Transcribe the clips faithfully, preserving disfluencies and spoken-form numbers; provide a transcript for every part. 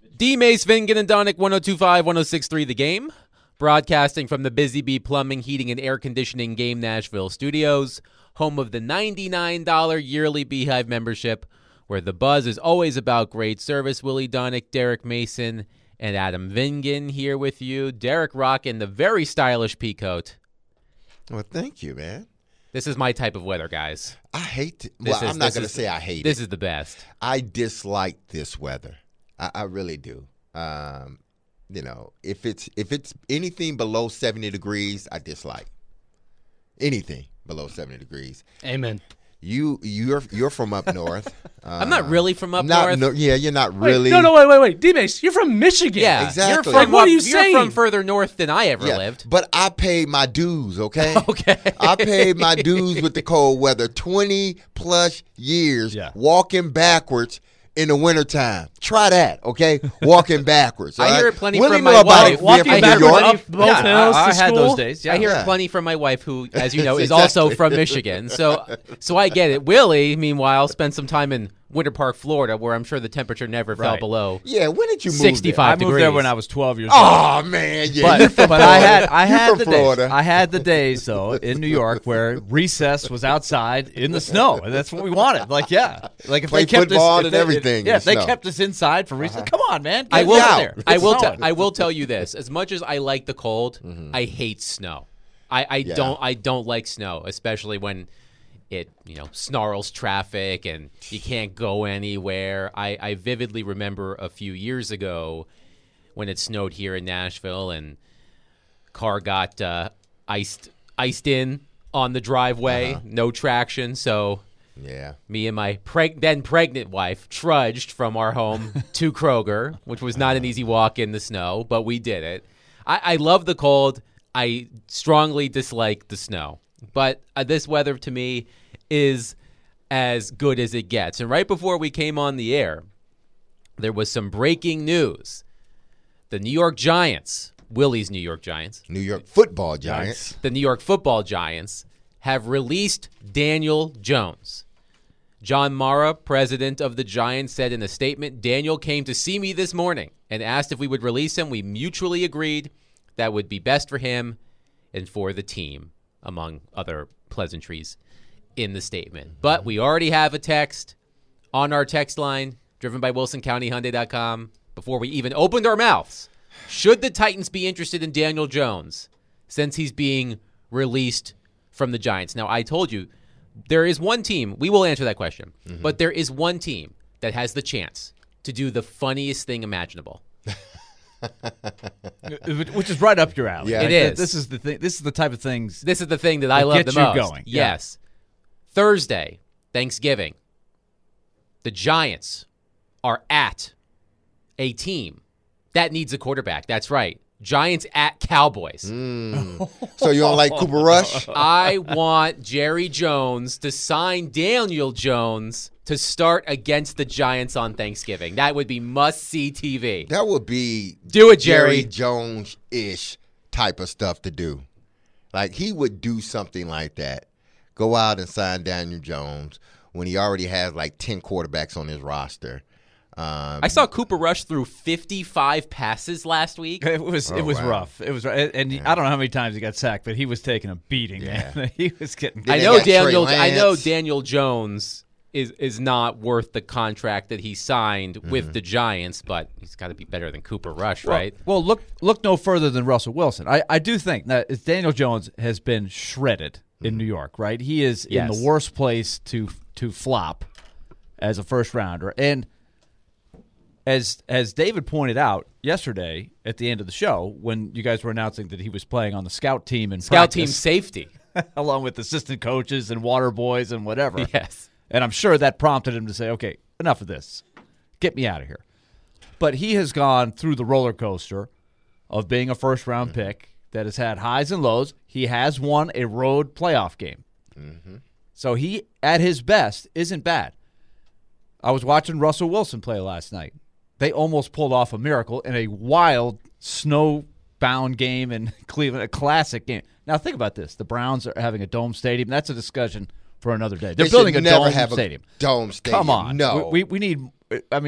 D. Mace, Vingan, and Donick, one oh two point five, one oh six point three The Game. Broadcasting from the Busy Bee Plumbing, Heating, and Air Conditioning Game Nashville studios. Home of the ninety-nine dollars yearly Beehive membership, where the buzz is always about great service. Willie Donick, Derek Mason, and Adam Vingan here with you. Derek rocking the very stylish peacoat. Well, thank you, man. This is my type of weather, guys. I hate it. This Well, is- I'm not this going to is- say I hate This it. is the best. I dislike this weather. I, I really do. Um, you know, if it's if it's anything below seventy degrees, I dislike. Anything below seventy degrees. Amen. You you're you're from up north. Uh, I'm not really from up not, north. No, yeah, you're not Wait, really. no, no, wait, wait, wait. D-Mace, you're from Michigan. Yeah, Exactly. You're from, Like, what are you you're saying? from further north than I ever Yeah, lived. but I paid my dues, okay? Okay. I paid my dues with the cold weather. twenty plus years Yeah. walking backwards in the wintertime. Try that, okay? Walking backwards. I all hear right? it plenty What do from you know my about wife. it being Walking from New backwards York? up both Yeah, hills I, to I had school. those days. Yeah. I hear Yeah. it plenty from my wife, who, as you know, is Exactly. also from Michigan. So, so I get it. Willie, meanwhile, spent some time in Winter Park, Florida, where I'm sure the temperature never fell Right. below. Yeah, when did you move sixty-five I moved there degrees. when I was twelve years old. Oh, man, yeah. you're But, from but I Florida. had I You're had from the Florida. days. I had the days though in New York where recess was outside in the snow, and that's what we wanted. Like yeah, like if Play they kept football us, if and they, everything Yeah, in if they snow. kept us inside for recess. Come on, man. I Get will. out there. I It's will. T- snowing. I will tell you this: as much as I like the cold, I hate snow. I, I Yeah. don't. I don't like snow, especially when it you know snarls traffic and you can't go anywhere. I, I vividly remember a few years ago when it snowed here in Nashville and car got uh, iced iced in on the driveway, no traction, so. Yeah. Me and my preg- then pregnant wife trudged from our home to Kroger, which was not an easy walk in the snow, but we did it. I, I love the cold. I strongly dislike the snow. But uh, this weather to me is as good as it gets. And right before we came on the air, there was some breaking news. The New York Giants, Willie's New York Giants, New York football Giants. the New York Football Giants, have released Daniel Jones. John Mara, president of the Giants, said in a statement, "Daniel came to see me this morning and asked if we would release him. We mutually agreed that would be best for him and for the team," among other pleasantries in the statement. But we already have a text on our text line, driven by Wilson County Hyundai dot com, before we even opened our mouths. Should the Titans be interested in Daniel Jones since he's being released from the Giants? Now, I told you, there is one team, we will answer that question, Mm-hmm. but there is one team that has the chance to do the funniest thing imaginable. which is right up your alley. Yeah. It Like, is. This is the thing. This is the type of things. This is the thing that I That love the gets you most. going. Yeah. Yes. Thursday, Thanksgiving, the Giants are at a team that needs a quarterback. That's right. Giants at Cowboys. Mm. So you don't like Cooper Rush? I want Jerry Jones to sign Daniel Jones to start against the Giants on Thanksgiving. That would be must-see T V. That would be Do it, Jerry. Jones-ish type of stuff to do. Like, he would do something like that. Go out and sign Daniel Jones when he already has like ten quarterbacks on his roster. Um, I saw Cooper Rush through fifty-five passes last week. It was Oh, it was wow. rough. It was and, and I don't know how many times he got sacked, but he was taking a beating. Yeah. Man, he was getting. Then I they know got Trey Daniel. I know Lance. Daniel Jones is is not worth the contract that he signed with the Giants, but he's got to be better than Cooper Rush, right? Well, look look no further than Russell Wilson. I, I do think that it's Daniel Jones has been shredded in New York, right? He is in Yes. the worst place to to flop as a first rounder. And as as David pointed out yesterday at the end of the show, when you guys were announcing that he was playing on the scout team in Scout team practice, safety. along with assistant coaches and water boys and whatever. Yes. And I'm sure that prompted him to say, okay, enough of this. Get me out of here. But he has gone through the roller coaster of being a first-round Mm-hmm. pick that has had highs and lows. He has won a road playoff game. Mm-hmm. So he, at his best, isn't bad. I was watching Russell Wilson play last night. They almost pulled off a miracle in a wild, snow-bound game in Cleveland, a classic game. Now, think about this. The Browns are having a dome stadium. That's a discussion for another day. They're They building should a never dome have stadium. a dome stadium. Come on. No. We, we we need, I mean,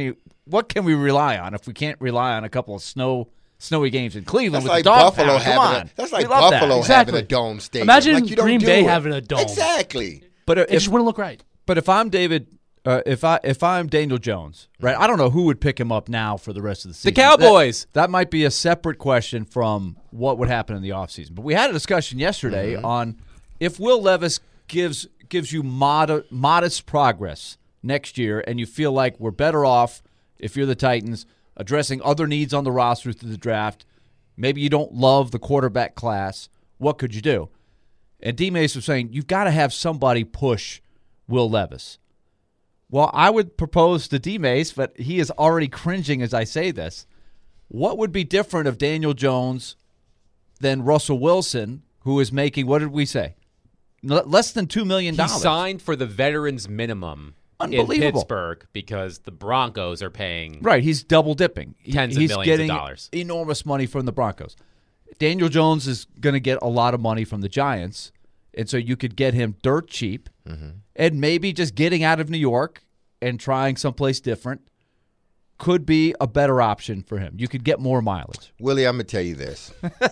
what can we rely on if we can't rely on a couple of snow snowy games in Cleveland That's with like the dog Buffalo pound? Come having on. a, that's We like love that. Buffalo Exactly. having a dome stadium. Imagine like you don't Green do Bay it. having a dome. Exactly. But It if, just wouldn't look right. but if I'm David, uh, if I if I'm Daniel Jones, right? I don't know who would pick him up now for the rest of the The season. Cowboys. That, that might be a separate question from what would happen in the offseason. But we had a discussion yesterday Mm-hmm. on if Will Levis gives gives you mod- modest progress next year, and you feel like we're better off if you're the Titans addressing other needs on the roster through the draft. Maybe you don't love the quarterback class. What could you do? And D. Mace was saying, you've got to have somebody push Will Levis. Well, I would propose to D. Mace, but he is already cringing as I say this. What would be different of Daniel Jones than Russell Wilson, who is making, what did we say? L- less than two million He dollars. signed for the veterans minimum in Unbelievable. Pittsburgh because the Broncos are paying. Right, he's double dipping. He- Tens of he's millions of getting dollars. enormous money from the Broncos. Daniel Jones is going to get a lot of money from the Giants, and so you could get him dirt cheap, and maybe just getting out of New York and trying someplace different could be a better option for him. You could get more mileage. Willie, I'm gonna tell you this.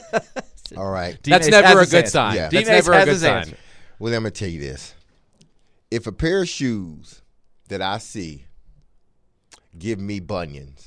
All right. That's D-Mace never has a his good answer. sign. Yeah. That's D-Mace never a has good his sign. answer. Willie, I'm gonna tell you this. If a pair of shoes that I see give me bunions,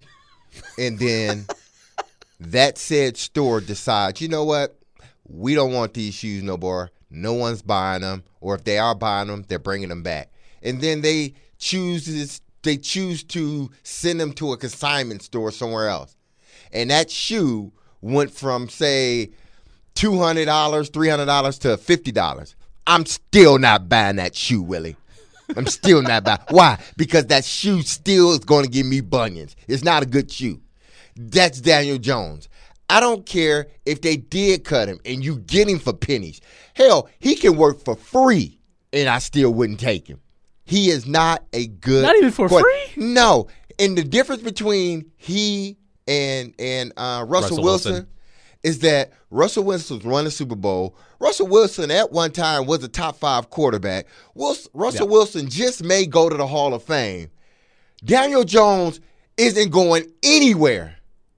and then that said store decides, you know what, we don't want these shoes no more. No one's buying them, or if they are buying them, they're bringing them back. And then they chooses they choose to send them to a consignment store somewhere else, and that shoe went from say two hundred dollars, three hundred dollars to fifty dollars. I'm still not buying that shoe, Willie. I'm still not buying. Why? Because that shoe still is going to give me bunions. It's not a good shoe. That's Daniel Jones. I don't care if they did cut him and you get him for pennies. Hell, he can work for free and I still wouldn't take him. He is not a good. Not even for quarter- free? No. And the difference between he and and uh, Russell, Russell Wilson, Wilson. is that Russell Wilson was running the Super Bowl. Russell Wilson at one time was a top five quarterback. Wilson, Russell Yeah. Wilson just may go to the Hall of Fame. Daniel Jones isn't going anywhere.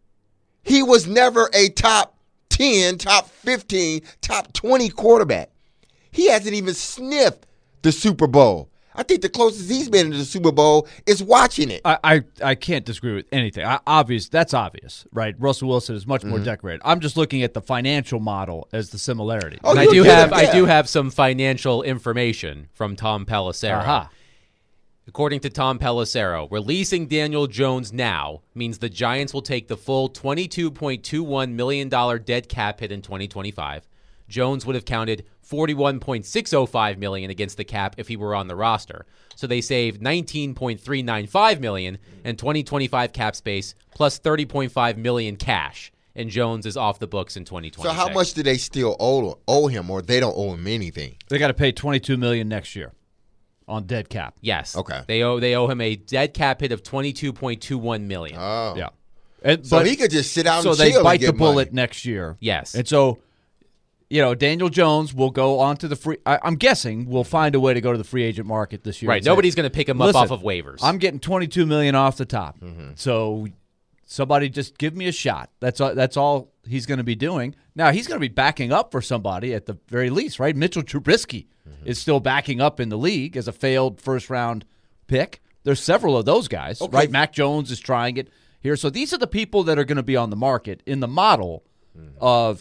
He was never a top ten, top fifteen, top twenty quarterback. He hasn't even sniffed the Super Bowl. I think the closest he's been to the Super Bowl is watching it. I, I, I can't disagree with anything. I, obvious, that's obvious, right? Russell Wilson is much Mm-hmm. more decorated. I'm just looking at the financial model as the similarity. Oh, And I you do get have it, I yeah. do have some financial information from Tom Pelissero. Aha. According to Tom Pelissero, releasing Daniel Jones now means the Giants will take the full twenty-two point two one million dollars dead cap hit in twenty twenty-five. Jones would have counted forty-one point six oh five million dollars against the cap if he were on the roster. So they saved nineteen point three nine five million dollars in twenty twenty-five cap space plus thirty point five million dollars cash. And Jones is off the books in twenty So twenty-six. how much do they still owe, owe him, or they don't owe him anything? They got to pay twenty-two million dollars next year on dead cap. Yes. Okay. They owe they owe him a dead cap hit of twenty-two point two one million dollars. Oh, Yeah. And, So but- he could just sit out so and they chill bite and get the bullet money. next year. Yes. And so, you know, Daniel Jones will go on to the free. I, I'm guessing will find a way to go to the free agent market this year. Right. and say, Nobody's going to pick him Listen, up off of waivers. I'm getting twenty-two million dollars off the top. So somebody just give me a shot. That's all, that's all he's going to be doing. Now he's going to be backing up for somebody at the very least, right? Mitchell Trubisky is still backing up in the league as a failed first round pick. There's several of those guys, Okay. right? Mac Jones is trying it here. So these are the people that are going to be on the market in the model of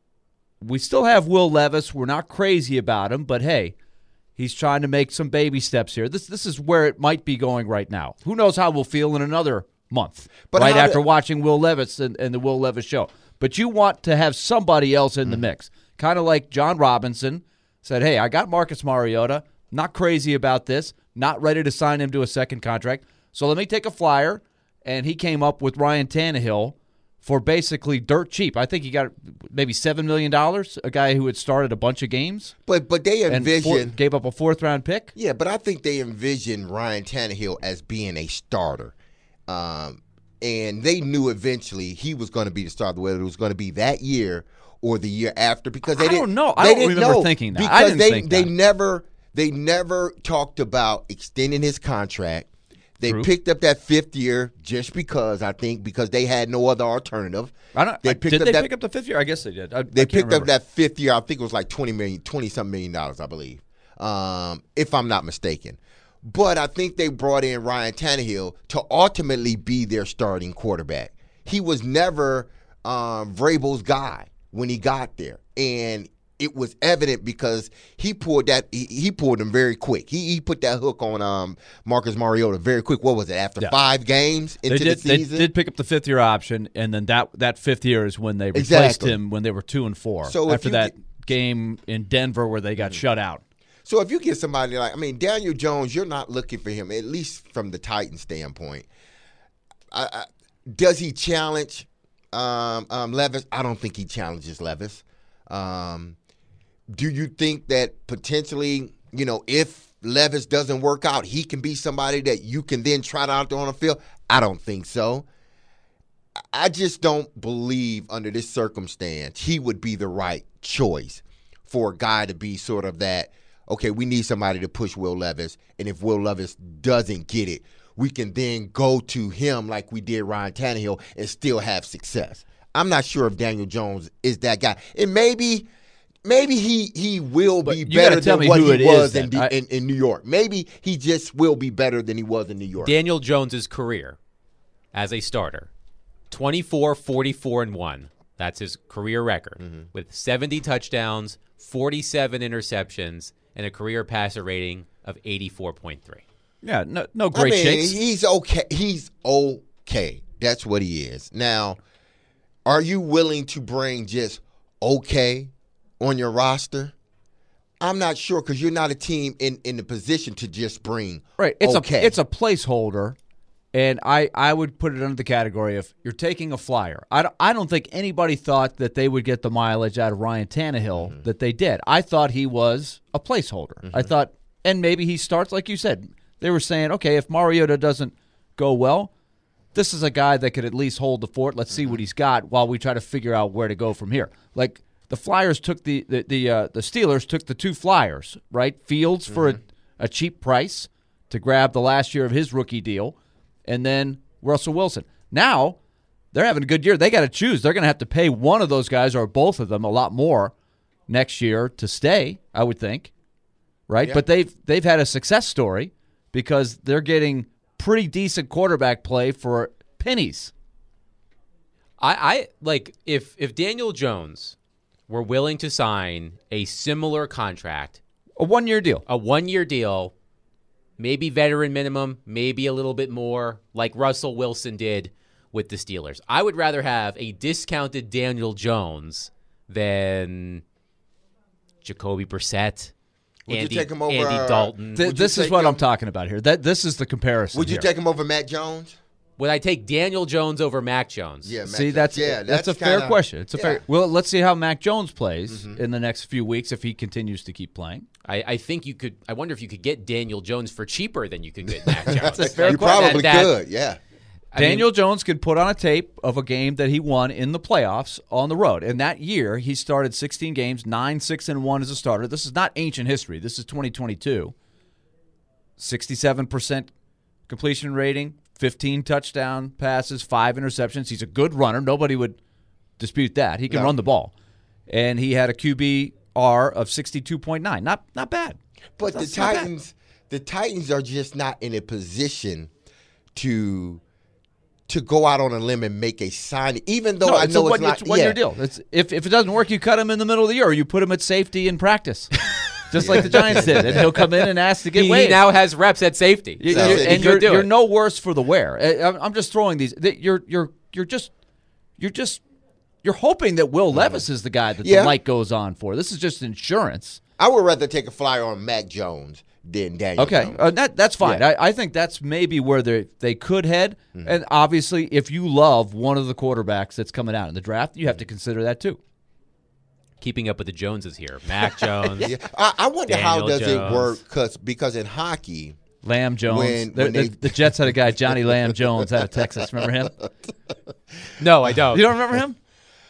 we still have Will Levis. We're not crazy about him, but hey, he's trying to make some baby steps here. This this is where it might be going right now. Who knows how we'll feel in another month, But right how after do- watching Will Levis and, and the Will Levis show. But you want to have somebody else in the mix, kind of like John Robinson said, hey, I got Marcus Mariota, not crazy about this, not ready to sign him to a second contract, so let me take a flyer, and he came up with Ryan Tannehill for basically dirt cheap. I think he got maybe seven million dollars, a guy who had started a bunch of games But but they and four, envision gave up a fourth-round pick. yeah, but I think they envision Ryan Tannehill as being a starter, um, and they knew eventually he was going to be the starter, whether it was going to be that year or the year after. Because they I didn't don't know. I they don't didn't remember know thinking that. because I didn't they think they that. never they never talked about extending his contract. They True. picked up that fifth year just because, I think, because they had no other alternative. I don't. They I- picked did up they that- pick up the fifth year? I guess they did. I, They I picked can't up remember. that fifth year. I think it was like twenty million, twenty some million dollars, I believe, um, if I'm not mistaken. But I think they brought in Ryan Tannehill to ultimately be their starting quarterback. He was never um, Vrabel's guy when he got there, and it was evident because he pulled that. He, he pulled him very quick. He, he put that hook on um, Marcus Mariota very quick. What was it? After Yeah. five games into They did. the They season, did pick up the fifth year option, and then that that fifth year is when they replaced Exactly. him when they were two and four. So if after you that get- game in Denver where they got shut out. So if you get somebody like, I mean, Daniel Jones, you're not looking for him, at least from the Titans standpoint. I, I, does he challenge um, um, Levis? I don't think he challenges Levis. Um, do you think that potentially, you know, if Levis doesn't work out, he can be somebody that you can then trot out there on the field? I don't think so. I just don't believe under this circumstance he would be the right choice for a guy to be sort of that, okay, we need somebody to push Will Levis, and if Will Levis doesn't get it, we can then go to him like we did Ryan Tannehill and still have success. I'm not sure if Daniel Jones is that guy. And maybe maybe he he will But be you better gotta tell than me what who he it was is in, then. D- I- in, in New York. Maybe he just will be better than he was in New York. Daniel Jones's career as a starter, twenty-four, forty-four, and one. That's his career record Mm-hmm. with seventy touchdowns, forty-seven interceptions, and a career passer rating of eighty-four point three. Yeah, no, no great I mean, shakes. he's okay. He's okay. That's what he is. Now, are you willing to bring just okay on your roster? I'm not sure because you're not a team in, in the position to just bring Right. It's okay. a it's a placeholder, and I, I would put it under the category of you're taking a flyer. I don't, I don't think anybody thought that they would get the mileage out of Ryan Tannehill Mm-hmm. that they did. I thought he was a placeholder. Mm-hmm. I thought, and maybe he starts like you said. They were saying, okay, if Mariota doesn't go well, this is a guy that could at least hold the fort. Let's see what he's got while we try to figure out where to go from here. Like the Flyers took the the the, uh, the Steelers took the two Flyers, right? Fields for a, a cheap price to grab the last year of his rookie deal, and then Russell Wilson. Now they're having a good year. They got to choose. They're going to have to pay one of those guys or both of them a lot more next year to stay, I would think, right? Yeah. But they've they've had a success story because they're getting pretty decent quarterback play for pennies. I, I like if if Daniel Jones were willing to sign a similar contract, A one-year deal. a one-year deal, maybe veteran minimum, maybe a little bit more, like Russell Wilson did with the Steelers. I would rather have a discounted Daniel Jones than Jacoby Brissett, Would you Andy, take him over, Andy uh, Dalton. Would Th- you this is take what him- I'm talking about here. That this is the comparison. Would you here. take him over Matt Jones? Would I take Daniel Jones over Mac Jones? Yeah, Matt See, Jones. that's yeah, that's, a kinda- fair question. It's a yeah. fair. Well, let's see how Mac Jones plays Mm-hmm. in the next few weeks if he continues to keep playing. I, I think you could. I wonder if you could get Daniel Jones for cheaper than you could get Mac Jones. a fair You question. probably That- that- could, yeah. I mean, Daniel Jones could put on a tape of a game that he won in the playoffs on the road. And that year, he started sixteen games, nine, six, and one as a starter. This is not ancient history. This is twenty twenty-two. sixty-seven percent completion rating, fifteen touchdown passes, five interceptions. He's a good runner. Nobody would dispute that. He can No. run the ball. And he had a Q B R of sixty-two point nine. Not not bad. But the That's not bad. Titans, the Titans are just not in a position to to go out on a limb and make a sign. Even though No, I it's know a it's one, not it's one year yeah. deal. It's, if if it doesn't work, you cut him in the middle of the year, or you put him at safety in practice, just like the Giants did, and he'll come in and ask to get he, he waived. now has reps at safety, You- so you're- he and could you're, do you're it. no worse for the wear. I- I'm, I'm just throwing these. that You're you're you're just you're just you're hoping that Will Levis is the guy that Yeah. the light goes on for. This is just insurance. I would rather take a flyer on Mac Jones than Daniel Okay, Jones. uh, that that's fine. Yeah. I, I think that's maybe where they they could head. And obviously, if you love one of the quarterbacks that's coming out in the draft, you have to consider that too. Keeping up with the Joneses here. Mac Jones. Yeah. I, I wonder how Daniel does it Jones. work? Cause, because in hockey, Lamb Jones. When- the, when the, they- the Jets had a guy, Johnny Lamb Jones, out of Texas. Remember him? No, I don't. You don't remember him?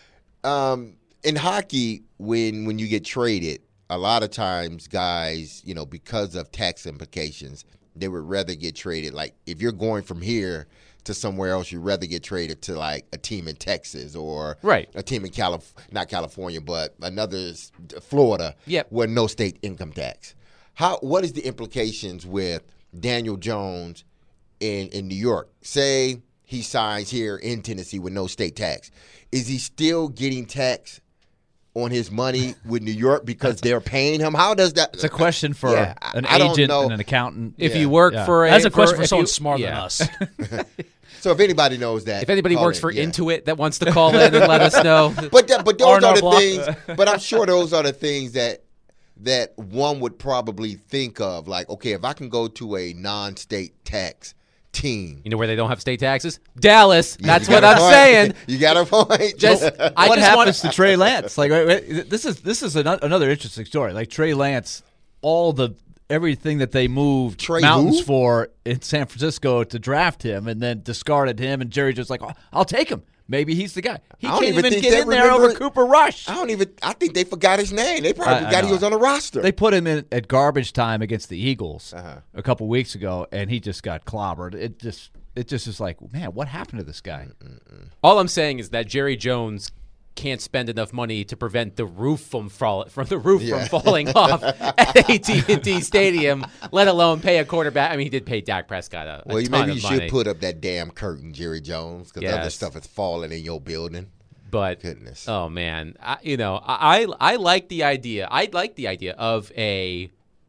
um, in hockey, when when you get traded, a lot of times guys, you know, because of tax implications, they would rather get traded. Like if you're going from here to somewhere else, you'd rather get traded to like a team in Texas or Right. a team in Calif- not California, but another s- Florida, Yep. where no state income tax. How? What is the implications with Daniel Jones in in New York? Say he signs here in Tennessee with no state tax. Is he still getting tax on his money with New York because they're paying him? How does that? It's a question for Yeah, I- an I don't agent know. and an accountant. If Yeah. you work Yeah. for a, That's a question for if someone you- smarter yeah. than us. So if anybody knows that, If anybody call works in, for yeah. Intuit that wants to call in and let us know. But that, but those R and R are the Block. things. But I'm sure those are the things that that one would probably think of. Like, okay, if I can go to a non-state tax team, You know where they don't have state taxes? Dallas. you That's got what a I'm point. saying. You got a point. Just I what just happens want to Trey Lance? Like wait, wait, this is this is an, another interesting story. Like Trey Lance, all the everything that they moved Trey mountains who? for in San Francisco to draft him, and then discarded him, and Jerry just like, oh, I'll take him. Maybe he's the guy. He I don't can't even even think get they in there remember over it. Cooper Rush. I don't even. I think they forgot his name. They probably I- I forgot he know. was on the roster. They put him in at garbage time against the Eagles Uh-huh. a couple weeks ago, and he just got clobbered. It just it just is like, man, what happened to this guy? All I'm saying is that Jerry Jones can't spend enough money to prevent the roof from fall from the roof Yeah. from falling off at A T and T Stadium, let alone pay a quarterback. I mean, he did pay Dak Prescott a, a well, ton maybe of you money, should put up that damn curtain, Jerry Jones, because other Yes. stuff is falling in your building. but Goodness. oh man, I, you know, I I like the idea. I like the idea of a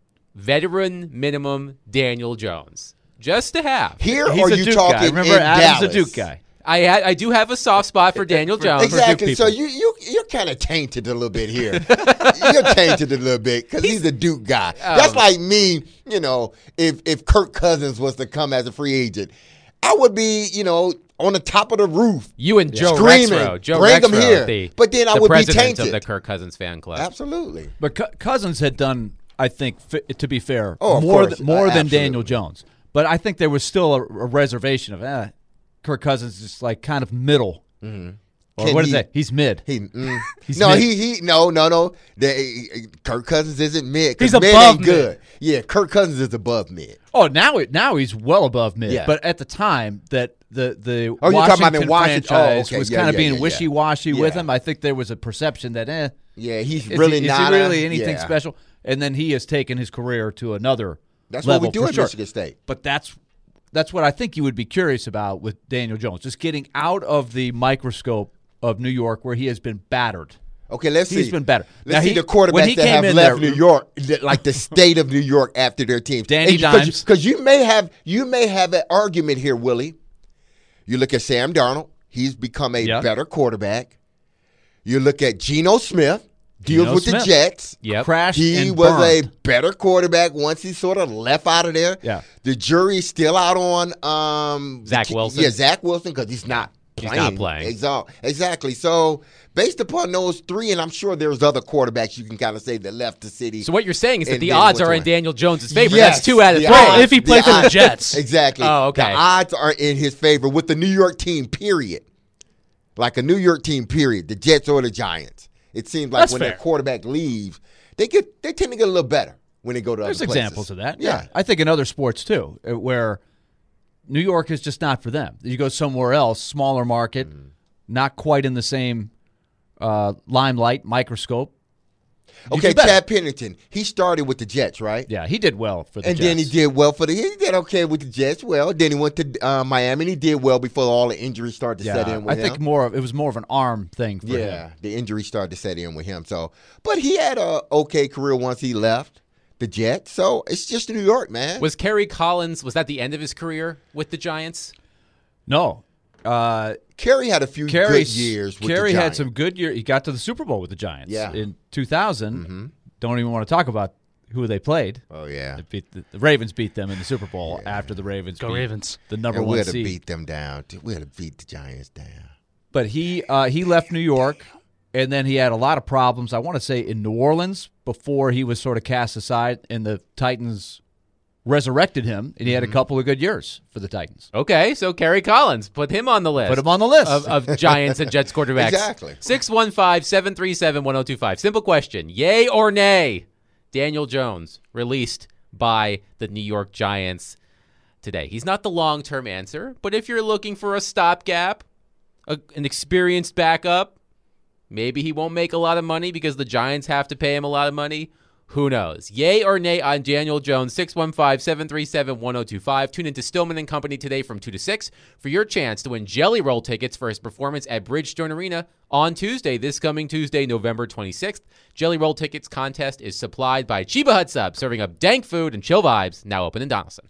veteran minimum Daniel Jones just to have. Here, He's or a you Duke talking guy. Remember, in Adam's Dallas? a Duke guy. I ha- I do have a soft spot for Daniel Jones. Exactly. So people. you you you're kind of tainted a little bit here. You're tainted a little bit because he's a Duke guy. That's like me. You know, if if Kirk Cousins was to come as a free agent, I would be, you know, on the top of the roof. You and Joe Screaming, Rexrow, Joe bring him Rexrow, here. the, But then I the would be president of tainted. the Kirk Cousins fan club. Absolutely. But C- Cousins had done, I think, fi- to be fair, Oh, of more course. th- more Uh, than absolutely. Daniel Jones. But I think there was still a, a reservation of, eh, Kirk Cousins is like kind of middle. Mm-hmm. Or Can what is he- that? He's mid. He, mm. He's no, mid. he he no no no. The, Kirk Cousins isn't mid. 'cause He's mid above ain't good. mid. Yeah, Kirk Cousins is above mid. Oh, now it, now he's well above mid. Yeah. But at the time that the the Oh, you're talking about in Washington Washington. Oh, franchise okay. was Yeah, kind of yeah, being yeah, yeah. wishy-washy with Yeah. him, I think there was a perception that, eh, Yeah, he's is, really he, is not he a- really anything yeah. special? And then he has taken his career to another That's what level we do for at sure. Michigan State. But that's that's what I think you would be curious about with Daniel Jones, just getting out of the microscope of New York where he has been battered. Okay, let's see. He's been better. Let's Now, see he- the when quarterbacks he that came have in left there- New York, that- like the state of New York after their teams. Danny And you- 'cause you- Dimes. Because you may have you may have an argument here, Willie. You look at Sam Darnold; he's become a Yeah. better quarterback. You look at Geno Smith, deals Geno with Smith. the Jets. Yep. Crashed He and was burned. a better quarterback once he sort of left out of there. Yeah. The jury's still out on um, Zach the- Wilson. Yeah, Zach Wilson, because he's not He's playing. not playing. Exa- Exactly. So based upon those three, and I'm sure there's other quarterbacks you can kind of say that left the city. So what you're saying is that And the then odds went are to in win. Daniel Jones' favor. Yes, That's two out of the three. odds- if he played for the odds- Jets. Exactly. Oh, okay. The odds are in his favor with the New York team, period. Like a New York team, period. The Jets or the Giants. It seems like That's when fair. their quarterback leaves, they get they tend to get a little better when they go to There's other places. examples of that. Yeah. I think in other sports too, uh, where New York is just not for them. You go somewhere else, smaller market, Mm. not quite in the same uh, limelight, microscope. You Okay, do better. Chad Pennington. He started with the Jets, right? Yeah, he did well for the And Jets. then he did well for the. He did okay with the Jets. Well, then he went to uh, Miami. and He did well before all the injuries started to Yeah, set in with I him. think more of it was more of an arm thing for Yeah, him. the injuries started to set in with him. So, but he had a okay career once he left the Jets. So it's just New York, man. Was Kerry Collins, was that the end of his career with the Giants? No, uh, Kerry had a few Kerry good years. With Kerry the had Giants. some good years. He got to the Super Bowl with the Giants. Yeah. in two thousand. Mm-hmm. Don't even want to talk about who they played. Oh yeah, They beat the, the Ravens beat them in the Super Bowl after the Ravens Go beat Ravens. the number and one we'd have seed. beat them down. We'd have beat the Giants down. But he uh, he left New York, and then he had a lot of problems. I want to say in New Orleans before he was sort of cast aside, and the Titans resurrected him, and he had a couple of good years for the Titans. Okay, so Kerry Collins, put him on the list. Put him on the list. Of, of Giants and Jets quarterbacks. Exactly. six one five, seven three seven, one oh two five. Simple question. Yay or nay? Daniel Jones released by the New York Giants today. He's not the long-term answer, but if you're looking for a stopgap, a, an experienced backup, maybe he won't make a lot of money because the Giants have to pay him a lot of money. Who knows? Yay or nay on Daniel Jones, six one five, seven three seven, one oh two five. Tune into Stillman and Company today from two to six for your chance to win Jelly Roll tickets for his performance at Bridgestone Arena on Tuesday, this coming Tuesday, November twenty-sixth. Jelly Roll tickets contest is supplied by Chiba Hut Sub, serving up dank food and chill vibes, now open in Donaldson.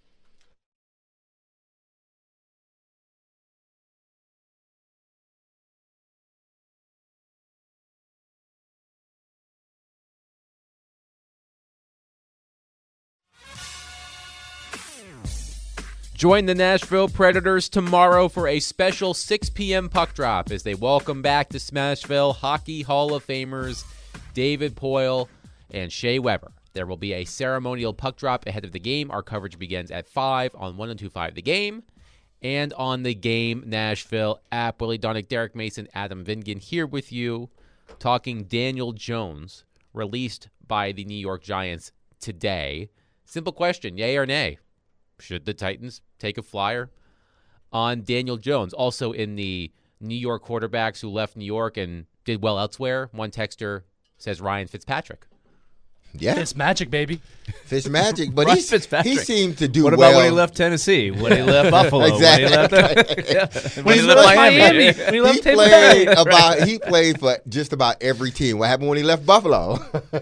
Join the Nashville Predators tomorrow for a special six p.m. puck drop as they welcome back to Smashville Hockey Hall of Famers David Poile and Shea Weber. There will be a ceremonial puck drop ahead of the game. Our coverage begins at five on one oh two five The Game and on the Game Nashville app. Willie Donick, Derek Mason, Adam Vingan here with you talking Daniel Jones, released by the New York Giants today. Simple question, yay or nay? Should the Titans take a flyer on Daniel Jones? Also in the New York quarterbacks who left New York and did well elsewhere, one texter says Ryan Fitzpatrick. Yeah. It's magic, baby. Fish magic, but Ryan he's, Fitzpatrick. he seemed to do What well. about when he left Tennessee? When he left Buffalo? Exactly. When he left, yeah. When he left Miami. When he left He Tampa played Bay. about he played for just about every team. What happened when he left Buffalo?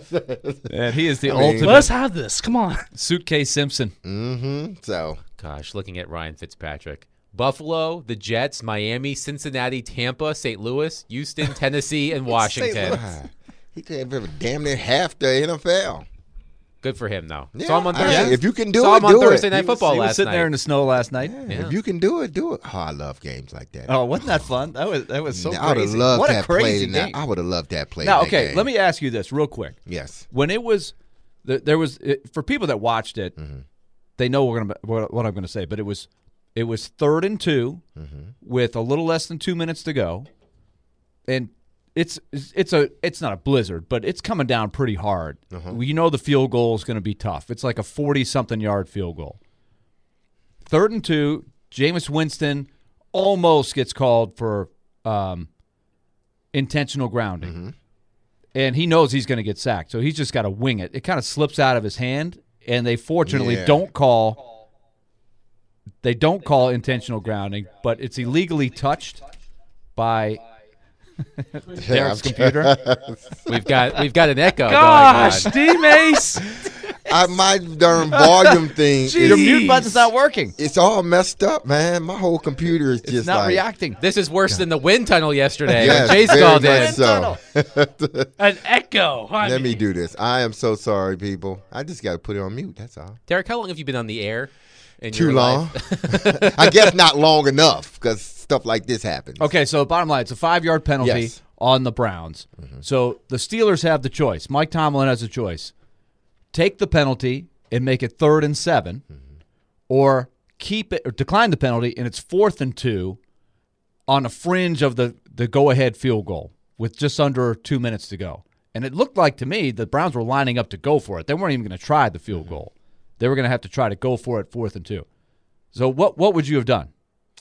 And he is the I mean- ultimate Let us have this. Come on. Suitcase Simpson. mm-hmm. So Gosh, looking at Ryan Fitzpatrick. Buffalo, the Jets, Miami, Cincinnati, Tampa, Saint Louis, Houston, Tennessee, and Washington. ah, he could have damn near half the N F L. Good for him, though. Yeah, Saw him on I- Thursday. if you can do Saw it, him on do it. Thursday Night He was- Football He was last sitting night. there in the snow last night. Yeah, If you can do it, do it. Oh, I love games like that. Oh, wasn't that fun? That was that was so I would have crazy. loved what to a have played crazy in that. game. I would have loved to have played. Now, that okay, game. let me ask you this real quick. Yes. When it was, th- there was it, for people that watched it, Mm-hmm. they know we're gonna what, what I'm going to say. But it was, it was third and two, Mm-hmm. with a little less than two minutes to go, and it's it's a it's not a blizzard, but it's coming down pretty hard. Uh-huh. You know the field goal is going to be tough. It's like a forty-something yard field goal. Third and two, Jameis Winston almost gets called for um, intentional grounding. Mm-hmm. And he knows he's going to get sacked, so he's just got to wing it. It kind of slips out of his hand, and they fortunately Yeah. don't call they don't call intentional grounding, but it's illegally touched by Derek's computer. We've got we've got an echo Gosh, going on. D-Mace. I my darn volume thing. Jeez. Your Is, mute button's not working. it's all messed up, man. My whole computer is It's just not like, reacting. This is worse than the wind tunnel yesterday Yes, when Chase very called much in. so. An echo. I Let me mean, do this. I am so sorry, people. I just got to put it on mute. That's all. Derek, how long have you been on the air? In Too your long. life? I guess not long enough because stuff like this happens. Okay, so bottom line, it's a five-yard penalty Yes. on the Browns. So the Steelers have the choice. Mike Tomlin has a choice. Take the penalty and make it third and seven, or keep it or decline the penalty and it's fourth and two on a fringe of the, the go-ahead field goal with just under two minutes to go. And it looked like to me the Browns were lining up to go for it. They weren't even going to try the field goal. They were going to have to try to go for it fourth and two. So what what would you have done?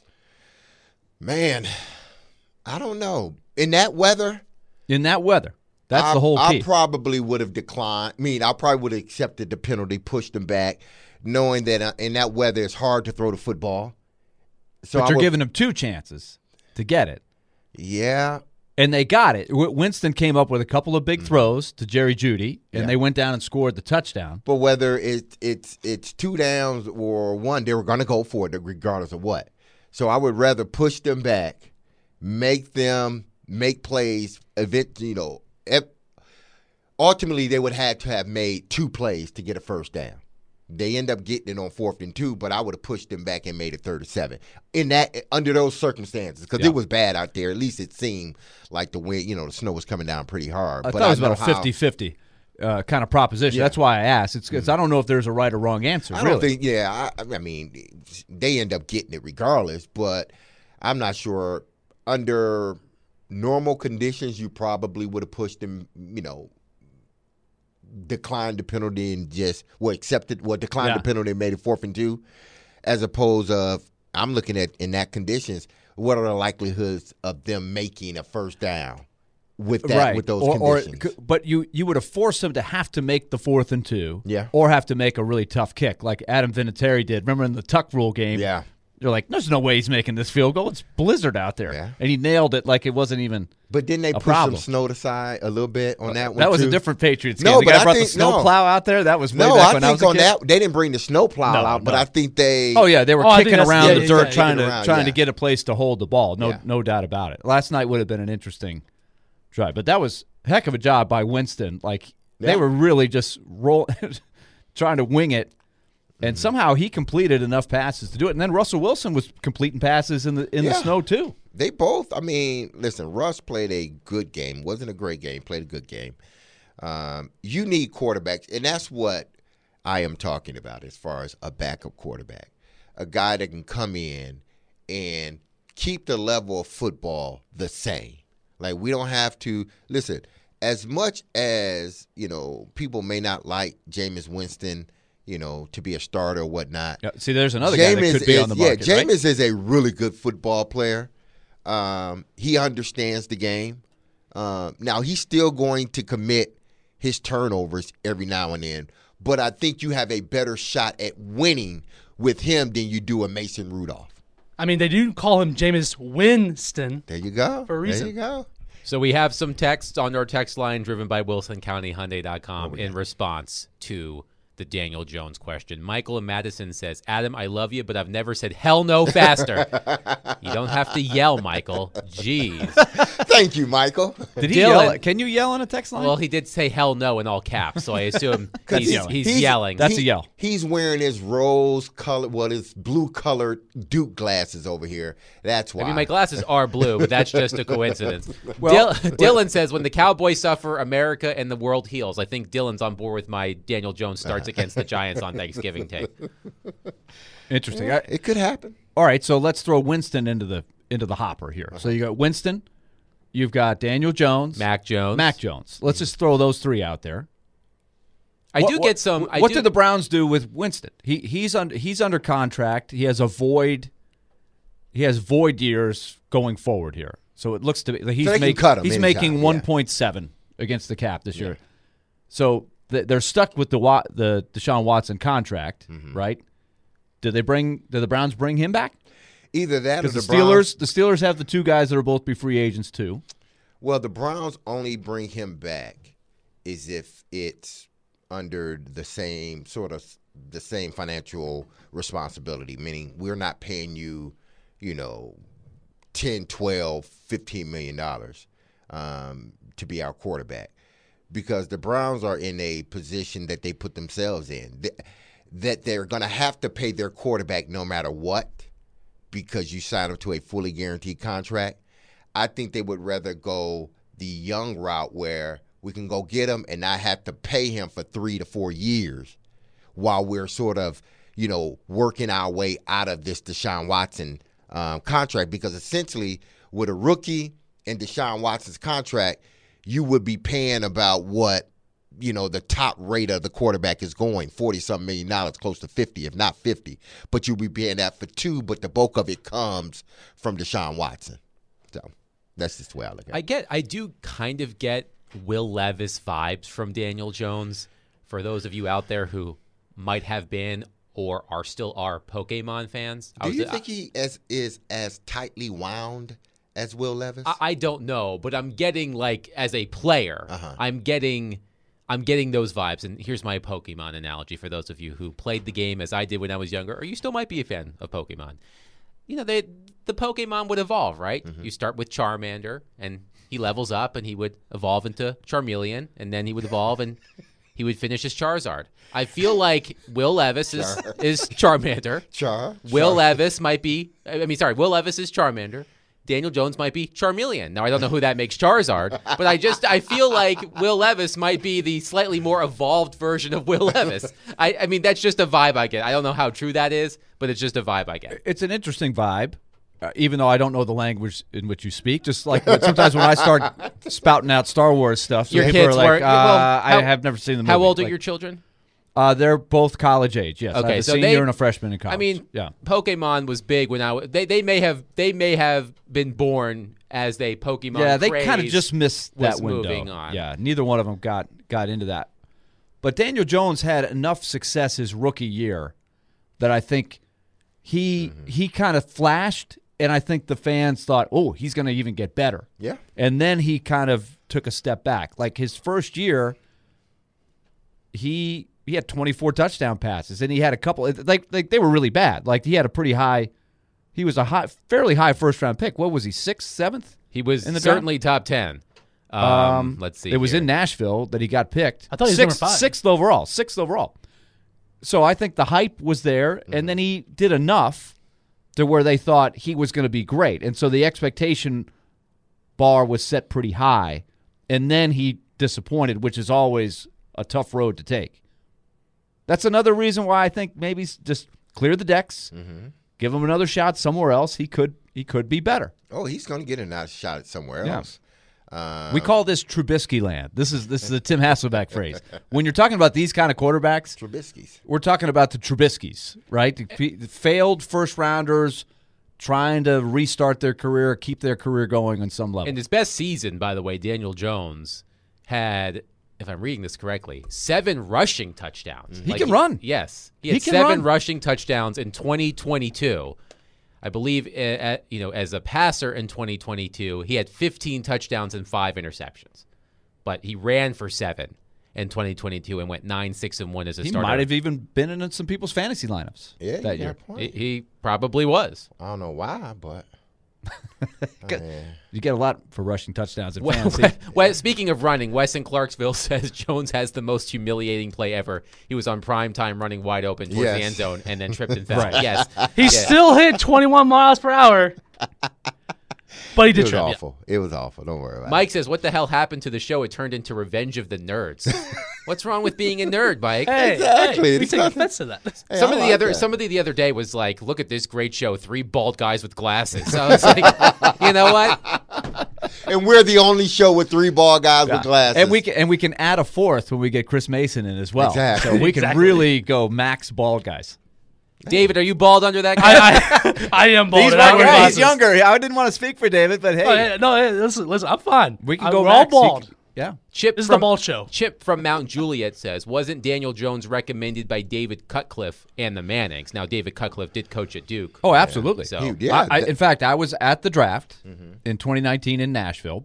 Man, I don't know. In that weather, In that weather. That's I, the whole I key. probably would have declined. I mean, I probably would have accepted the penalty, pushed them back, knowing that uh, in that weather it's hard to throw the football. So but I you're would- giving them two chances to get it. Yeah, And they got it. W- Winston came up with a couple of big throws to Jerry Jeudy, and Yeah. they went down and scored the touchdown. but whether it, it's it's two downs or one, they were going to go for it regardless of what. So I would rather push them back, make them make plays. Event, you know, ev- ultimately they would have to have made two plays to get a first down. They end up getting it on fourth and two, but I would have pushed them back and made it third and seven. In that, under those circumstances, because Yeah. it was bad out there. At least it seemed like the wind, you know, the snow was coming down pretty hard. I but thought it was know about a how- fifty-fifty uh, kind of proposition. Yeah. That's why I asked. It's, it's I don't know if there's a right or wrong answer. I really. don't think. Yeah, I, I mean, they end up getting it regardless. But I'm not sure. Under normal conditions, you probably would have pushed them. You know, declined the penalty and just well accepted well declined Yeah. the penalty and made it fourth and two, as opposed of I'm looking at in that conditions, what are the likelihoods of them making a first down with that right. with those or, or, conditions? c- but you you would have forced them to have to make the fourth and two, Yeah. or have to make a really tough kick like Adam Vinatieri did. Remember in the tuck rule game? Yeah. You're like, there's no way he's making this field goal. It's blizzard out there, Yeah. and he nailed it like it wasn't even. But didn't they a push problem. some snow aside a little bit on that one? That was too? a different Patriots game. No, the but guy I brought think- the snow no. plow out there. That was way No, back I when I think was a on kid. that they didn't bring the snow plow No, out, but no. I think they. Oh yeah, they were Oh, I think kicking that's- around yeah, the yeah, dirt yeah, trying kicking to around, trying yeah. to get a place to hold the ball. No, Yeah. no doubt about it. Last night would have been an interesting drive, but that was a heck of a job by Winston. Like Yeah. they were really just roll, trying to wing it, and Mm-hmm. somehow he completed enough passes to do it. And then Russell Wilson was completing passes in the in the Yeah. snow too. They both. I mean, listen. Russ played a good game. wasn't a great game. Played a good game. Um, you need quarterbacks, and that's what I am talking about as far as a backup quarterback, a guy that can come in and keep the level of football the same. Like we don't have to listen. As much as you know, people may not like Jameis Winston, you know, to be a starter or whatnot. Yeah, see, there's another guy that Jameis could be is, on the market. Yeah, right? Jameis is a really good football player. Um, he understands the game. Um, now he's still going to commit his turnovers every now and then, but I think you have a better shot at winning with him than you do a Mason Rudolph. I mean, they do call him Jameis Winston. There you go. For a reason. There you go. So we have some text on our text line driven by Wilson County Hyundai dot com in response to the Daniel Jones question. Michael in Madison says, Adam, I love you, but I've never said hell no faster. You don't have to yell, Michael. Jeez. Thank you, Michael. Did he Dylan- yell? Can you yell on a text line? Well, he did say hell no in all caps, so I assume he's, yelling. he's yelling. That's a yell. He's wearing his rose colored, well, his blue colored Duke glasses over here. That's why. I mean, my glasses are blue, but that's just a coincidence. Well- Dil- Dylan says, when the Cowboys suffer, America and the world heals. I think Dylan's on board with my Daniel Jones starts against the Giants on Thanksgiving take. Interesting. I- It could happen. all right, so let's throw Winston into the into the hopper here. So you got Winston, you've got Daniel Jones, Mac Jones. Mac Jones. Let's just throw those three out there. I What- do what- get some. I What do, did the Browns do with Winston? He he's under he's under contract. He has a void. He has void years going forward here. So it looks to be he's they can making cut him he's anytime, making yeah. one point seven against the cap this year. So th- they're stuck with the Wa- the Deshaun Watson contract, Mm-hmm. right? Did they bring? Did the Browns bring him back? Either that or Because the, the Browns. Steelers, the Steelers have the two guys that are both be free agents too. Well, the Browns only bring him back is if it's under the same sort of the same financial responsibility, meaning we're not paying you, you know, ten, twelve, fifteen million dollars um, to be our quarterback. Because the Browns are in a position that they put themselves in, that, that they're going to have to pay their quarterback no matter what, because you sign up to a fully guaranteed contract. I think they would rather go the young route where we can go get him and not have to pay him for three to four years while we're sort of, you know, working our way out of this Deshaun Watson um, contract. Because essentially with a rookie and Deshaun Watson's contract, you would be paying about what, you know, the top rate of the quarterback is going, forty-something million dollars, close to fifty, if not fifty. But you'll be paying that for two, but the bulk of it comes from Deshaun Watson. So that's just the way I look at I it. get. I do kind of get Will Levis vibes from Daniel Jones. For those of you out there who might have been or are still are Pokemon fans, I Do was- you think he as, is as tightly wound as Will Levis? I, I don't know, but I'm getting like as a player, Uh-huh. I'm getting. I'm getting those vibes, and here's my Pokemon analogy for those of you who played the game as I did when I was younger, or you still might be a fan of Pokemon. You know, they the Pokemon would evolve, right? Mm-hmm. You start with Charmander, and he levels up, and he would evolve into Charmeleon, and then he would evolve, and he would finish as Charizard. I feel like Will Levis is, is Charmander. Char. Will Char. Levis might be, I mean, sorry, Will Levis is Charmander. Daniel Jones might be Charmeleon. Now, I don't know who that makes Charizard, but I just, I feel like Will Levis might be the slightly more evolved version of Will Levis. I, I mean, that's just a vibe I get. I don't know how true that is, but it's just a vibe I get. It's an interesting vibe. uh, even though I don't know the language in which you speak, just like when, sometimes when I start spouting out Star Wars stuff, Your people kids are like, were- uh, well, I how- have never seen the movie. How old are Like, your children? Uh, they're both college age. Yes. I Okay, have a so senior they- and a freshman in college. I mean, yeah. Pokemon was big when I w- they they may have they may have been born as they Pokemon. Yeah, they kind of craze just missed that was window. moving on. Yeah, neither one of them got got into that. But Daniel Jones had enough success his rookie year that I think he Mm-hmm. he kind of flashed, and I think the fans thought, oh, he's going to even get better. Yeah. And then he kind of took a step back. Like his first year, he he had twenty-four touchdown passes, and he had a couple like like they were really bad. Like he had a pretty high. He was a high, fairly high first round pick. What was he, sixth, seventh? He was In the draft? certainly top ten. Um, Um, let's see. It was here. in Nashville that he got picked. I thought he was sixth, number five. Sixth overall. Sixth overall. So I think the hype was there, and then he did enough to where they thought he was going to be great. And so the expectation bar was set pretty high. And then he disappointed, which is always a tough road to take. That's another reason why I think maybe s- just clear the decks, give him another shot somewhere else. He could he could be better. Oh, he's going to get another shot at somewhere Yeah. else. Uh, We call this Trubisky land. This is this is a Tim Hasselbeck phrase. When you're talking about these kind of quarterbacks, Trubisky's. we're talking about the Trubiskys, right? The p- the failed first rounders trying to restart their career, keep their career going on some level. In his best season, by the way, Daniel Jones had, if I'm reading this correctly, seven rushing touchdowns. He can run. Yes, he He had can seven run. rushing touchdowns in twenty twenty-two. I believe, uh, at, you know, as a passer in twenty twenty-two, he had fifteen touchdowns and five interceptions, but he ran for seven in twenty twenty-two and went nine six and one as a he starter. might have even been in some people's fantasy lineups Yeah, you that got year. a point. He, he probably was. I don't know why, but yeah. You get a lot for rushing touchdowns in Well, fantasy. well, speaking of running, Wes in Clarksville says Jones has the most humiliating play ever. He was on prime time running wide open towards Yes. the end zone and then tripped and fell. Right. Yes. He Yeah. still hit twenty-one miles per hour, but he It did was trip. yeah. awful. It was awful. Don't worry about Mike says, what the hell happened to the show? It turned into Revenge of the Nerds. What's wrong with being a nerd, Mike? Hey, Exactly. hey, we It's take nothing- offense to that. it. Hey, Some I of the like other that. somebody the other day was like, look at this great show, three bald guys with glasses. So I was like, you know what? And we're the only show with three ball guys with glasses. And we can and we can add a fourth when we get Chris Mason in as well. Exactly. So we can Exactly. really go max bald guys. David, are you bald under that guy? I, I, I am bald. He's, and I wear younger. He's glasses. younger. I didn't want to speak for David, but hey, Oh, yeah, no, hey, listen, listen, I'm fine. we can I- go We're all max. You bald. can- yeah. Chip This is from, the bald show. Chip from Mount Juliet says, wasn't Daniel Jones recommended by David Cutcliffe and the Mannings? Now, David Cutcliffe did coach at Duke. Oh, absolutely. So, He- yeah, I, I, that- in fact, I was at the draft in twenty nineteen in Nashville.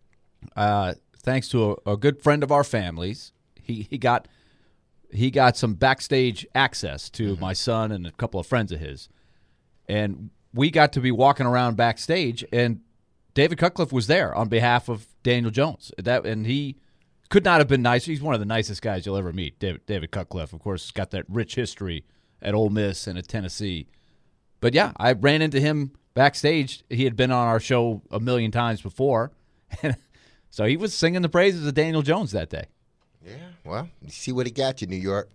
Uh, thanks to a, a good friend of our family's, he he got he got some backstage access to my son and a couple of friends of his, and we got to be walking around backstage. And David Cutcliffe was there on behalf of Daniel Jones. That and he could not have been nicer. He's one of the nicest guys you'll ever meet. David, David Cutcliffe, of course, has got that rich history at Ole Miss and at Tennessee. But yeah, I ran into him backstage. He had been on our show a million times before, and so he was singing the praises of Daniel Jones that day. Yeah, well, you see what it got you, New York.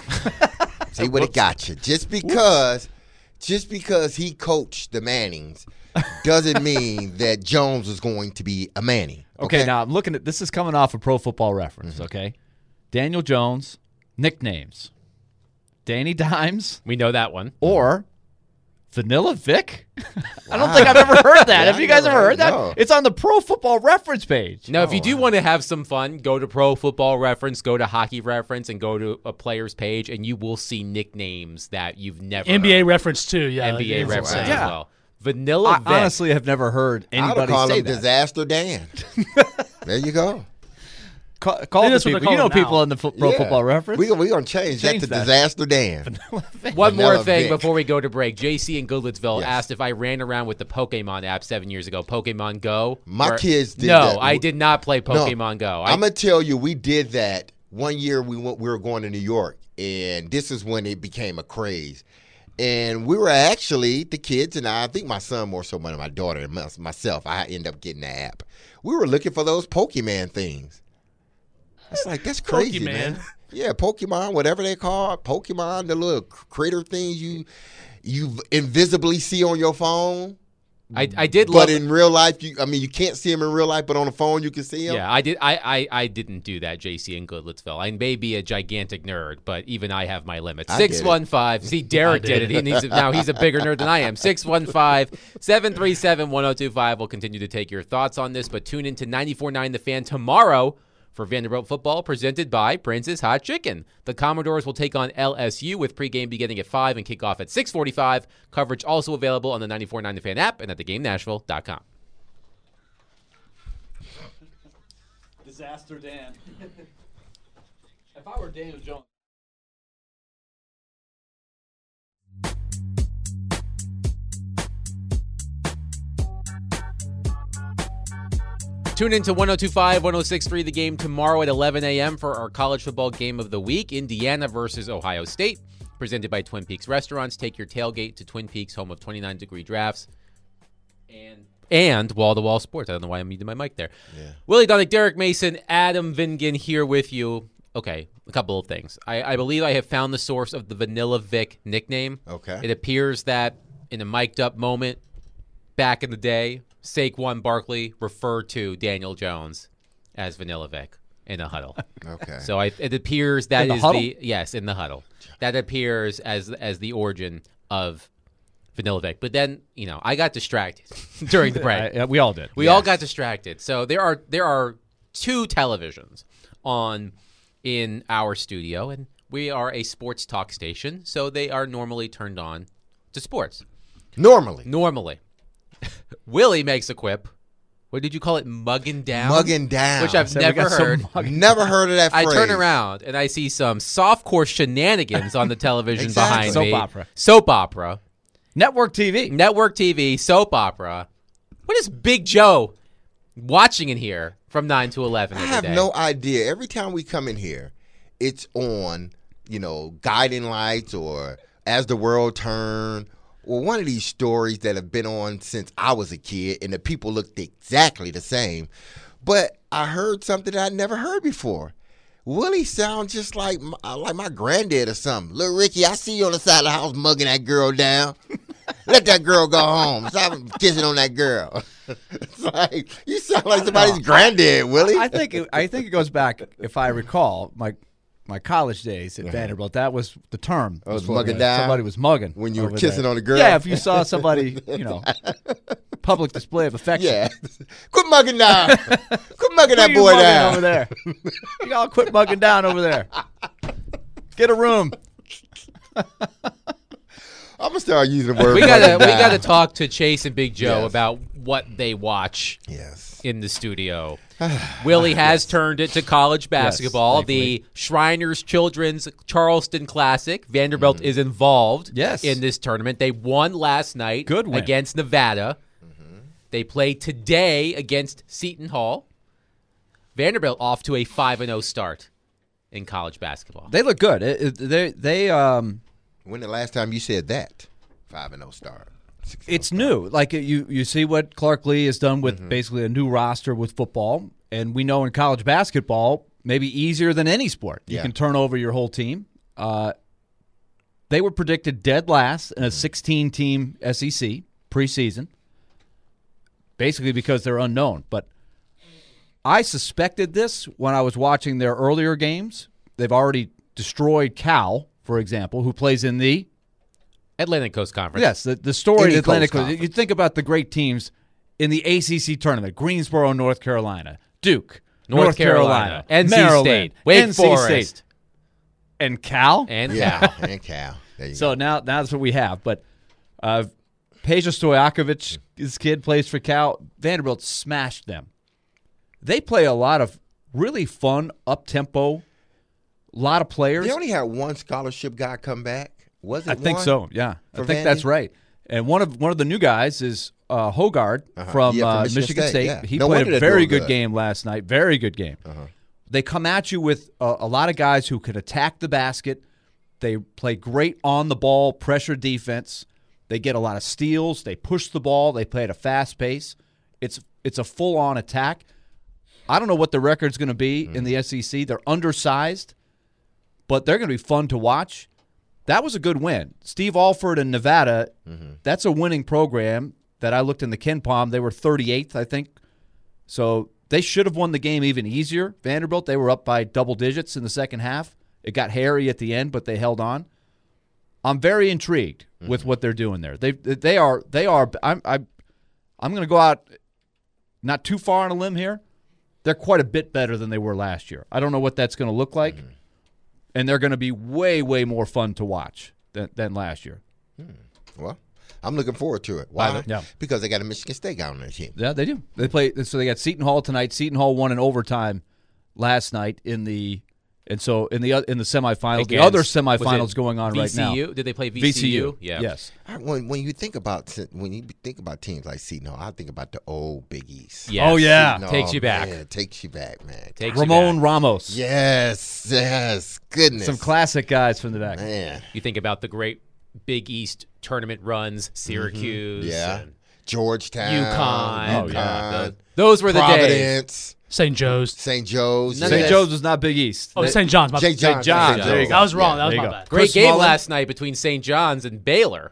See what it got you. Just because, just because he coached the Mannings, doesn't mean that Jones was going to be a Manning. Okay, now I'm looking at this is coming off of Pro Football Reference. Okay, Daniel Jones nicknames: Danny Dimes we know that one. or Vanilla Vic. I don't think I've ever heard that. Yeah, Have I you guys never ever heard- heard that? no. It's on the Pro Football Reference page. Now, if you do want to have some fun, go to Pro Football Reference, go to Hockey Reference, and go to a player's page, and you will see nicknames that you've never N B A heard. reference too. Yeah, N B A like, it's reference insane. as Yeah. well. Vanilla I Vic. honestly have never heard I would anybody call say him that. Disaster Dan. There you you Call, call Think the that's what they're people. You know calling people now. in the fo- Pro Yeah. Football Reference. We're we going to change, Change that to that. Disaster Dan. One more Vanilla thing Vic. before we go to break. J C in Goodlettsville Yes. asked if I ran around with the Pokemon app seven years ago. Pokemon Go. My Or- kids did No, that. I did not play No, Pokemon Go. I, I'm gonna tell you, we did that one year. We went. We were going to New York, and this is when it became a craze. And we were actually the kids and I. I think my son more so than my daughter and my- myself. I ended up getting the app. We were looking for those Pokemon things. It's like that's crazy, Pokemon. man. Yeah, Pokemon, whatever they call it, Pokemon, the little critter things you you invisibly see on your phone. I, I did But love in real life, you I mean, you can't see him in real life, but on the phone you can see him. Yeah, I did. I, I, I didn't do that, J C in Goodlettsville. I may be a gigantic nerd, but even I have my limits. I did it. six one five. See, Derek did it. He needs, now he's a bigger nerd than I am. six one five, seven three seven, one oh two five. We'll continue to take your thoughts on this, but tune in to ninety-four point nine The Fan tomorrow for Vanderbilt football, presented by Prince's Hot Chicken. The Commodores will take on L S U with pregame beginning at five and kickoff at six forty-five. Coverage also available on the ninety-four point nine The Fan app and at the game nashville dot com. Disaster Dan. If I were Daniel Jones. Tune in to one oh two five, one oh six point three The Game tomorrow at eleven a.m. for our college football game of the week, Indiana versus Ohio State, presented by Twin Peaks Restaurants. Take your tailgate to Twin Peaks, home of twenty-nine degree drafts and and wall-to-wall sports. I don't know why I'm muting my mic there. Yeah. Willie Donick, Derek Mason, Adam Vingan here with you. Okay, a couple of things. I, I believe I have found the source of the Vanilla Vic nickname. Okay. It appears that in a mic'd-up moment back in the day, Saquon Barkley referred to Daniel Jones as Vanilla Vic in a huddle. Okay. So I, it appears that In the is huddle? the yes in the huddle. That appears as as the origin of Vanilla Vic. But then you know I got distracted during the break. Uh, we all did. We all got distracted. So there are there are two televisions on in our studio, and we are a sports talk station, so they are normally turned on to sports. Normally. Normally. Willie makes a quip. What did you call it? Mugging down? Mugging down. Which I've So we never got some heard. mug- Never heard of that I phrase. turn around and I see some softcore shenanigans on the television Exactly. behind Soap me. opera. Soap opera. Network T V. Network T V, soap opera. What is Big Joe watching in here from nine to eleven I every have day? no idea. Every time we come in here, it's on, you know, Guiding Lights or As the World Turned, or one of these stories that have been on since I was a kid, and the people looked exactly the same. But I heard something that I never heard before. Willie sounds just like my, like my granddad or something. Little Ricky, I see you on the side of the house mugging that girl down. Let that girl go home. Stop kissing on that girl. It's like you sound like somebody's granddad, Willie. I think it, I think it goes back, if I recall, my my college days at Vanderbilt. That was the term. Oh, it was for mugging it. down? Somebody was mugging When you were over kissing there. on a girl? Yeah, if you saw somebody, you know, public display of affection. Yeah. Quit mugging down. Quit mugging that Quit boy mugging down. over there. You all quit mugging down over there. Get a room. I'm gonna start using the word. We gotta mugging we down. gotta talk to Chase and Big Joe Yes. about what they watch Yes. in the studio. Willie has turned it to college basketball. thankfully. The Shriners Children's Charleston Classic. Vanderbilt is involved Yes. in this tournament. They won last night Good win. against Nevada. They play today against Seton Hall. Vanderbilt off to a five and oh start in college basketball. They look good. It, it- they they um When the last time you said that? Five and zero start. Six and it's new. Like you, you see what Clark Lee has done with basically a new roster with football, and we know in college basketball, maybe easier than any sport, you Yeah. can turn over your whole team. Uh, they were predicted dead last in a sixteen-team S E C preseason, basically because they're unknown. But I suspected this when I was watching their earlier games. They've already destroyed Cal, for example, who plays in the Atlantic Coast Conference. Yes, the, the story Any of Atlantic Coast Coast. You Conference. think about the great teams in the A C C tournament: Greensboro, North Carolina, Duke, North, North Carolina, N C Maryland, State, Wake N C Forest, State, and Cal. and Yeah, Cal. and Cal. There you So go. now, now that's what we have. But uh, Peja Stojakovic, his kid plays for Cal. Vanderbilt smashed them. They play a lot of really fun, up-tempo, lot of players. They only had one scholarship guy come back. Was it I think one? so. Yeah, I For think Vandy? that's right. And one of one of the new guys is uh, Hogard Uh-huh. from, Yeah, from uh, Michigan Michigan State, State. yeah. He No played wonder a they're very doing good good. game last night. Very good game. Uh-huh. They come at you with a, a lot of guys who can attack the basket. They play great on the ball pressure defense. They get a lot of steals. They push the ball. They play at a fast pace. It's it's a full on attack. I don't know what the record's going to be in the S E C. They're undersized, but they're going to be fun to watch. That was a good win. Steve Alford in Nevada, that's a winning program that I looked in the Ken Palm, they were thirty-eighth, I think. So they should have won the game even easier. Vanderbilt, they were up by double digits in the second half. It got hairy at the end, but they held on. I'm very intrigued mm-hmm. with what they're doing there. They they are they are. I'm I'm I'm going to go out not too far on a limb here. They're quite a bit better than they were last year. I don't know what that's going to look like, mm-hmm. and they're going to be way way more fun to watch than than last year. Hmm. Well, I'm looking forward to it. Why? Yeah. Because they got a Michigan State guy on their team. Yeah, they do. They play. So they got Seton Hall tonight. Seton Hall won in overtime last night in the. And so in the in the semifinals, Against, the other semifinals going on V C U? right now. Did they play V C U? V C U. Yeah. Yes. When when you think about when you think about teams like Seton Hall, I think about the old Big East. Yes. Oh yeah, Seton takes Hall, you back. Man, takes you back, man. Takes Ramon you back. Ramos. Yes, yes, goodness. Some classic guys from the back. Man, You think about the great Big East tournament runs, Syracuse, yeah. and Georgetown, UConn. Oh, yeah. Those, those were the days. Providence, Saint Joe's. Saint Joe's. None of Saint that- Joe's was not Big East. Oh, They- Saint John's. My Saint John's. John's, Saint there you John's. go. I was wrong. Yeah. That was There my you go. bad. Great Chris game Mullin. last night between Saint John's and Baylor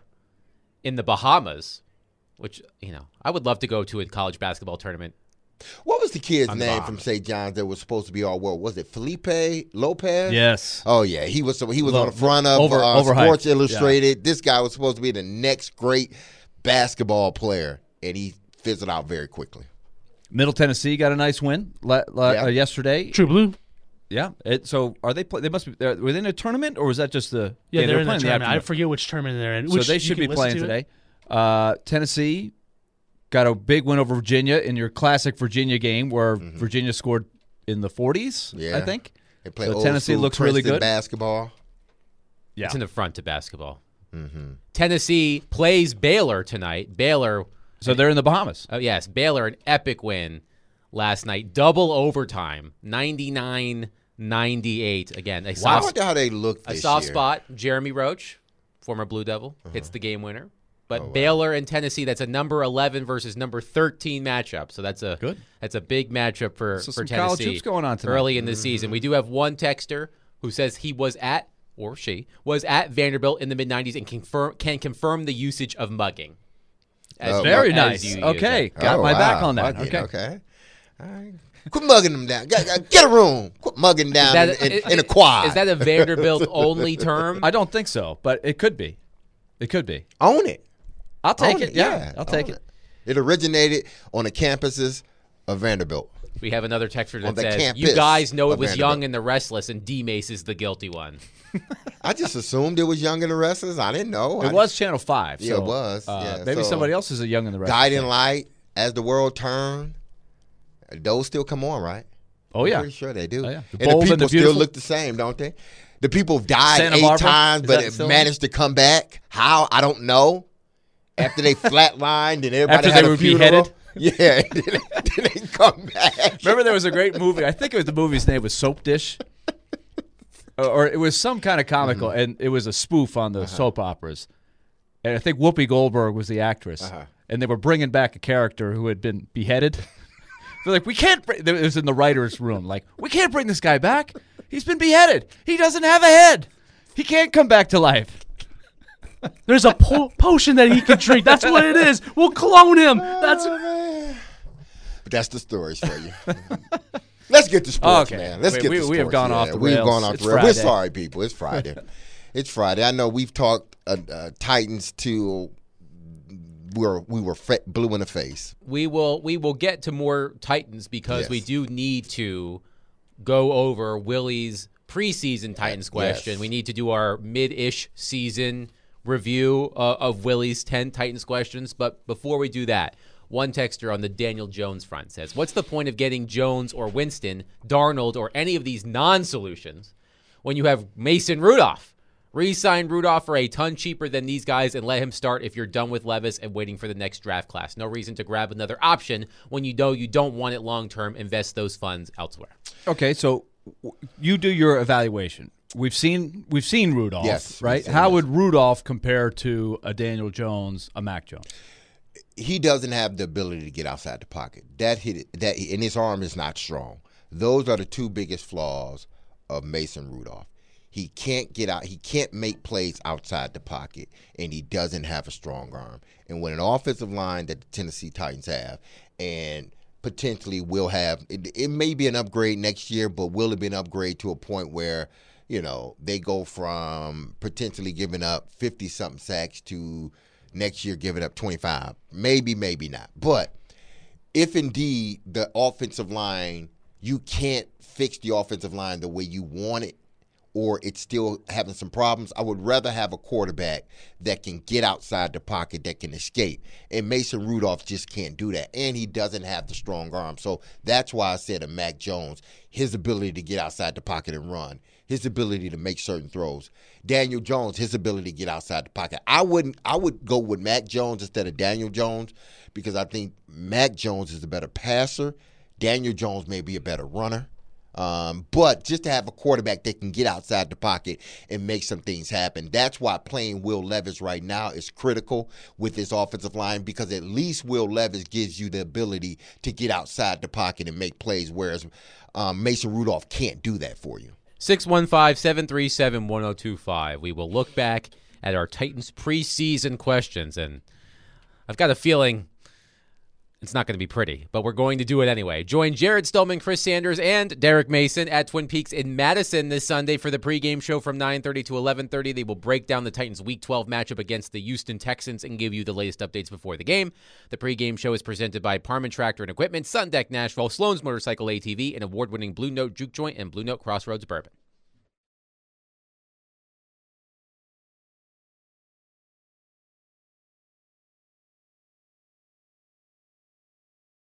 in the Bahamas, which, you know, I would love to go to a college basketball tournament. What was the kid's On the name Bahamas. from Saint John's that was supposed to be all world? Was it Felipe Lopez? Yes. Oh yeah, he was. He was Lo- on the front of over- uh, overhyped. Sports Illustrated. This guy was supposed to be the next great basketball player, and he fizzled out very quickly. Middle Tennessee got a nice win la- la- Yeah. uh, yesterday. True Blue. Yeah. It, so are they? Play, they must be. They're, were they in a tournament, or was that just the? Yeah, they're, in the playing tournament. I afternoon. forget which tournament they're in. So Which they you should can be listen playing to it. today. Uh, Tennessee got a big win over Virginia in your classic Virginia game, where Mm-hmm. Virginia scored in the forties. Yeah. I think. They play So old Tennessee school looks really Princeton good. basketball. Yeah. It's in the front to basketball. Mm-hmm. Tennessee plays Baylor tonight. Baylor, So they're in the Bahamas. oh yes, Baylor, an epic win last night. Double overtime, ninety-nine ninety-eight. Again, a I soft, wonder how they look a this soft year. spot. Jeremy Roach, former Blue Devil, hits the game winner. But Oh, wow. Baylor and Tennessee, that's a number eleven versus number thirteen matchup. So that's a Good. That's a big matchup for, So for some Tennessee. college hoops going on tonight. Early in the season. We do have one texter who says he was at, or she, was at Vanderbilt in the mid nineties and confirm, can confirm the usage of mugging. As Oh, you- Very as nice. you use Okay. it. Got Oh, my wow. back on that. Mugging, Okay. okay. All right. Quit mugging them down. Get, get- get a room. Quit mugging down That- in, in, is- in a quad. Is that a Vanderbilt only term? I don't think so, but it could be. It could be. Own it. I'll take Own it. Yeah, I'll take own it. It originated on the campuses of Vanderbilt. We have another texter On that the says, campus you guys know it of was Vanderbilt. Young and the Restless, and D-Mace is the guilty one. I just assumed it was Young and the Restless. I didn't know. It I, was Channel Five. Yeah, so, it was. Uh, Yeah, maybe so- somebody else is a Young in the Rest. Guiding Light, As the World Turned. Those still come on, right? Oh I'm yeah. pretty sure they do. Oh, yeah. The And the Bold people and the still Beautiful. look the same, don't they? The people have died Santa eight Barbara? times, Is but that it still on? managed to come back. How? I don't know. After they flatlined and everybody After had they a were funeral. beheaded? Yeah, then they, then they come back. Remember there was a great movie. I think it was the movie's name was Soap Dish. Or- Or it was some kind of comical, Mm-hmm. and it was a spoof on the Uh-huh. soap operas. And I think Whoopi Goldberg was the actress. Uh-huh. And they were bringing back a character who had been beheaded. They're like, we can't. Bring, it was in the writer's room. Like, we can't bring this guy back. He's been beheaded. He doesn't have a head. He can't come back to life. There's a po- potion that he can drink. That's what it is. We'll clone him. That's But that's the stories for you. Let's get to sports, Okay. man. Let's We- get we- to we have sports. gone Yeah, off the We've rails. gone off It's the rails. We're Friday. sorry, people. It's Friday. It's Friday. I know we've talked uh, uh, Titans to we're we were fe- blue in the face. We will we will get to more Titans because Yes. we do need to go over Willie's preseason Titans question. Yes. We need to do our mid-ish season review uh, of Willie's ten Titans questions. But before we do that, one texter on the Daniel Jones front says, what's the point of getting Jones or Winston, Darnold, or any of these non-solutions when you have Mason Rudolph? Re-sign Rudolph for a ton cheaper than these guys and let him start if you're done with Levis and waiting for the next draft class. No reason to grab another option when you know you don't want it long-term. Invest those funds elsewhere. Okay, so w- you do your evaluation. We've seen we've seen Rudolph, Yes, we've right? seen How this. would Rudolph compare to a Daniel Jones, a Mac Jones? He doesn't have the ability to get outside the pocket. That hit that and his arm is not strong. Those are the two biggest flaws of Mason Rudolph. He can't get out. He can't make plays outside the pocket, and he doesn't have a strong arm. And with an offensive line that the Tennessee Titans have, and potentially will have, it, it may be an upgrade next year, but will it be an upgrade to a point where, you know, they go from potentially giving up fifty-something sacks to next year giving up twenty-five? Maybe, maybe not. But if indeed the offensive line, you can't fix the offensive line the way you want it, or it's still having some problems, I would rather have a quarterback that can get outside the pocket, that can escape. And Mason Rudolph just can't do that. And he doesn't have the strong arm. So that's why I said of Mac Jones, his ability to get outside the pocket and run, his ability to make certain throws. Daniel Jones, his ability to get outside the pocket. I wouldn't I would go with Mac Jones instead of Daniel Jones, because I think Mac Jones is a better passer. Daniel Jones may be a better runner. Um, but just to have a quarterback that can get outside the pocket and make some things happen. That's why playing Will Levis right now is critical with this offensive line, because at least Will Levis gives you the ability to get outside the pocket and make plays, whereas um, Mason Rudolph can't do that for you. six one five, seven three seven, one oh two five. We will look back at our Titans preseason questions, and I've got a feeling it's not going to be pretty, but we're going to do it anyway. Join Jared Stillman, Chris Sanders, and Derek Mason at Twin Peaks in Madison this Sunday for the pregame show from nine thirty to eleven thirty. They will break down the Titans' Week twelve matchup against the Houston Texans and give you the latest updates before the game. The pregame show is presented by Parman Tractor and Equipment, Sun Deck Nashville, Sloan's Motorcycle A T V, and award-winning Blue Note Juke Joint and Blue Note Crossroads Bourbon.